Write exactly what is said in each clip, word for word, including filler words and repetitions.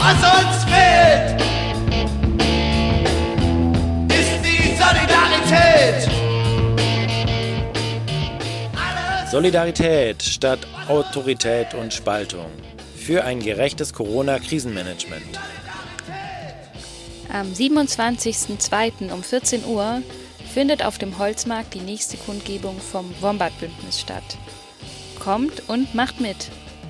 Was uns fehlt, ist die Solidarität. Solidarität statt Autorität und Spaltung. Für ein gerechtes Corona-Krisenmanagement. Am siebenundzwanzigsten zweiten um vierzehn Uhr findet auf dem Holzmarkt die nächste Kundgebung vom Wombat-Bündnis statt. Kommt und macht mit!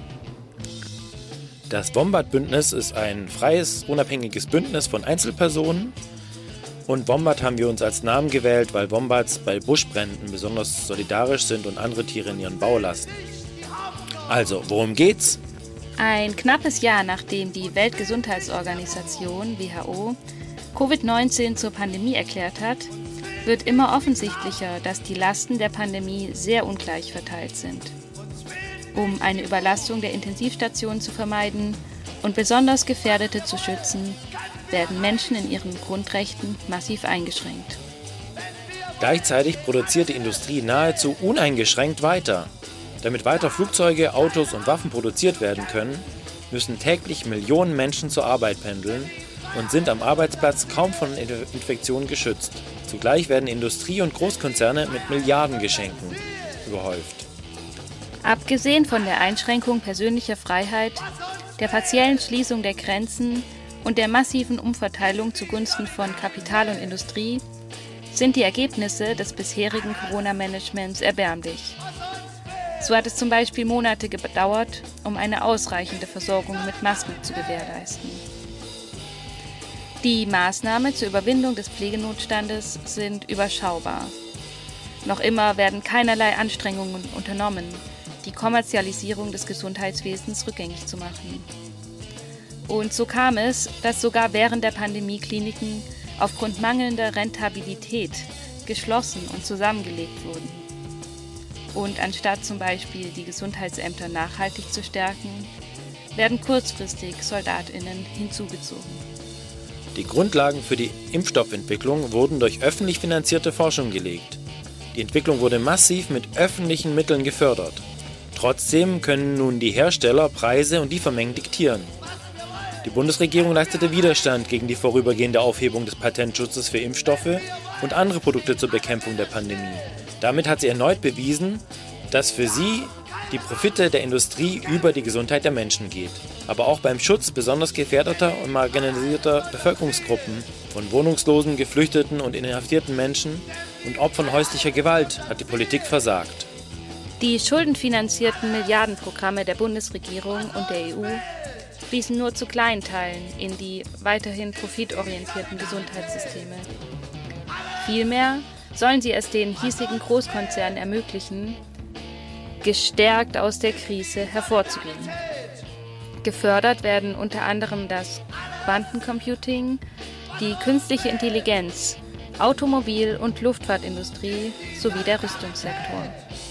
Das Wombat-Bündnis ist ein freies, unabhängiges Bündnis von Einzelpersonen. Und Wombat haben wir uns als Namen gewählt, weil Wombats bei Buschbränden besonders solidarisch sind und andere Tiere in ihren Bau lassen. Also, worum geht's? Ein knappes Jahr nachdem die Weltgesundheitsorganisation W H O Covid neunzehn zur Pandemie erklärt hat, wird immer offensichtlicher, dass die Lasten der Pandemie sehr ungleich verteilt sind. Um eine Überlastung der Intensivstationen zu vermeiden und besonders Gefährdete zu schützen, werden Menschen in ihren Grundrechten massiv eingeschränkt. Gleichzeitig produziert die Industrie nahezu uneingeschränkt weiter. Damit weiter Flugzeuge, Autos und Waffen produziert werden können, müssen täglich Millionen Menschen zur Arbeit pendeln und sind am Arbeitsplatz kaum von Infektionen geschützt. Zugleich werden Industrie- und Großkonzerne mit Milliardengeschenken überhäuft. Abgesehen von der Einschränkung persönlicher Freiheit, der partiellen Schließung der Grenzen und der massiven Umverteilung zugunsten von Kapital und Industrie sind die Ergebnisse des bisherigen Corona-Managements erbärmlich. So hat es zum Beispiel Monate gedauert, um eine ausreichende Versorgung mit Masken zu gewährleisten. Die Maßnahmen zur Überwindung des Pflegenotstandes sind überschaubar. Noch immer werden keinerlei Anstrengungen unternommen, die Kommerzialisierung des Gesundheitswesens rückgängig zu machen. Und so kam es, dass sogar während der Pandemie Kliniken aufgrund mangelnder Rentabilität geschlossen und zusammengelegt wurden. Und anstatt zum Beispiel die Gesundheitsämter nachhaltig zu stärken, werden kurzfristig SoldatInnen hinzugezogen. Die Grundlagen für die Impfstoffentwicklung wurden durch öffentlich finanzierte Forschung gelegt. Die Entwicklung wurde massiv mit öffentlichen Mitteln gefördert. Trotzdem können nun die Hersteller Preise und Liefermengen diktieren. Die Bundesregierung leistete Widerstand gegen die vorübergehende Aufhebung des Patentschutzes für Impfstoffe und andere Produkte zur Bekämpfung der Pandemie. Damit hat sie erneut bewiesen, dass für sie die Profite der Industrie über die Gesundheit der Menschen geht. Aber auch beim Schutz besonders gefährdeter und marginalisierter Bevölkerungsgruppen, von wohnungslosen, geflüchteten und inhaftierten Menschen und Opfern häuslicher Gewalt hat die Politik versagt. Die schuldenfinanzierten Milliardenprogramme der Bundesregierung und der E U fließen nur zu kleinen Teilen in die weiterhin profitorientierten Gesundheitssysteme. Vielmehr sollen sie es den hiesigen Großkonzernen ermöglichen, gestärkt aus der Krise hervorzugehen. Gefördert werden unter anderem das Quantencomputing, die künstliche Intelligenz, Automobil- und Luftfahrtindustrie sowie der Rüstungssektor.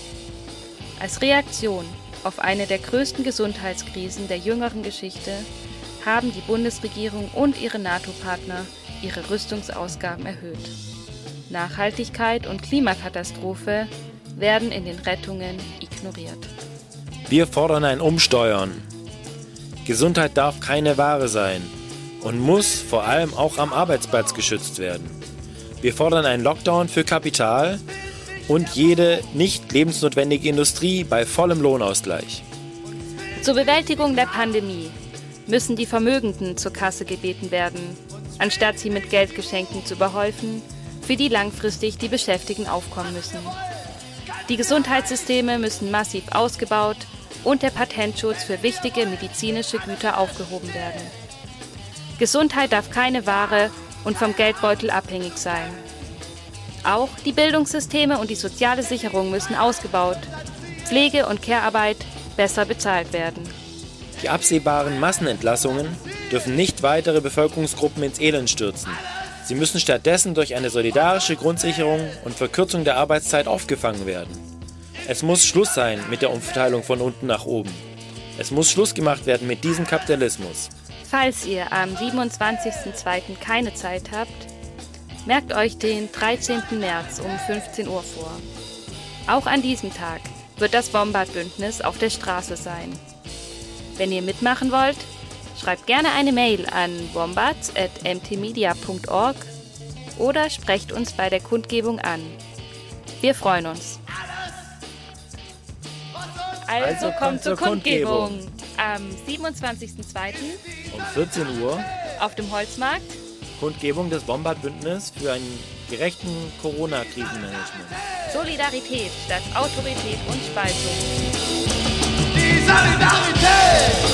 Als Reaktion auf eine der größten Gesundheitskrisen der jüngeren Geschichte haben die Bundesregierung und ihre NATO-Partner ihre Rüstungsausgaben erhöht. Nachhaltigkeit und Klimakatastrophe werden in den Rettungen ignoriert. Wir fordern ein Umsteuern. Gesundheit darf keine Ware sein und muss vor allem auch am Arbeitsplatz geschützt werden. Wir fordern einen Lockdown für Kapital und jede nicht lebensnotwendige Industrie bei vollem Lohnausgleich. Zur Bewältigung der Pandemie müssen die Vermögenden zur Kasse gebeten werden, anstatt sie mit Geldgeschenken zu überhäufen, für die langfristig die Beschäftigten aufkommen müssen. Die Gesundheitssysteme müssen massiv ausgebaut und der Patentschutz für wichtige medizinische Güter aufgehoben werden. Gesundheit darf keine Ware und vom Geldbeutel abhängig sein. Auch die Bildungssysteme und die soziale Sicherung müssen ausgebaut, Pflege- und Care-Arbeit besser bezahlt werden. Die absehbaren Massenentlassungen dürfen nicht weitere Bevölkerungsgruppen ins Elend stürzen. Sie müssen stattdessen durch eine solidarische Grundsicherung und Verkürzung der Arbeitszeit aufgefangen werden. Es muss Schluss sein mit der Umverteilung von unten nach oben. Es muss Schluss gemacht werden mit diesem Kapitalismus. Falls ihr am siebenundzwanzigsten zweiten keine Zeit habt, merkt euch den dreizehnten März um fünfzehn Uhr vor. Auch an diesem Tag wird das Wombat-Bündnis auf der Straße sein. Wenn ihr mitmachen wollt, Schreibt gerne eine Mail an wombats at m t media punkt org oder sprecht uns bei der Kundgebung an. Wir freuen uns. Also, Also kommt zur zur Kundgebung. Kundgebung. Am siebenundzwanzigsten zweiten Um vierzehn Uhr auf dem Holzmarkt. Kundgebung des Bombard-Bündnis für einen gerechten Corona-Krisenmanagement. Solidarität statt Autorität und Spaltung. Die Solidarität!